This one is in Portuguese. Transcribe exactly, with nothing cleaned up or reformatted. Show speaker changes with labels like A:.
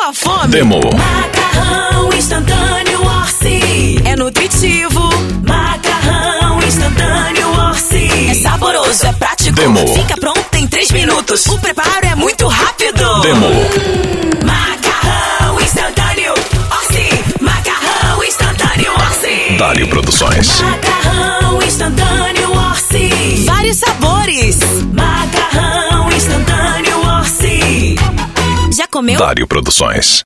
A: a fome?
B: Demo.
C: Macarrão instantâneo Orsi.
A: É nutritivo.
C: Macarrão instantâneo Orsi.
A: É saboroso, é prático.
B: Demo.
A: Fica pronto em três minutos. O preparo é muito rápido.
B: Demo.
C: Macarrão instantâneo Orsi. Macarrão instantâneo Orsi.
B: Dário Produções.
C: Macarrão instantâneo Orsi.
A: Vários sabores.
C: Macarrão instantâneo Orsi.
A: Já comeu?
B: Dário Produções.